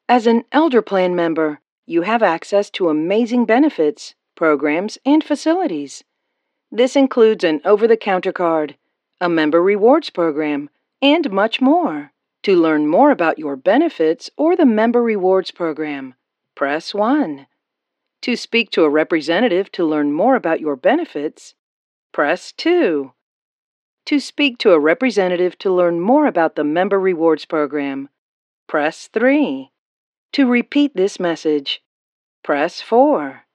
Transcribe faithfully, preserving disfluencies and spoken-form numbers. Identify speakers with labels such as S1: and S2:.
S1: As an Elder Plan member, you have access to amazing benefits, programs, and facilities. This includes an over-the-counter card, a member rewards program, and much more. To learn more about your benefits or the member rewards program, press one. To speak to a representative to learn more about your benefits, press two. To speak to a representative to learn more about the member rewards program, press three. To repeat this message, press four.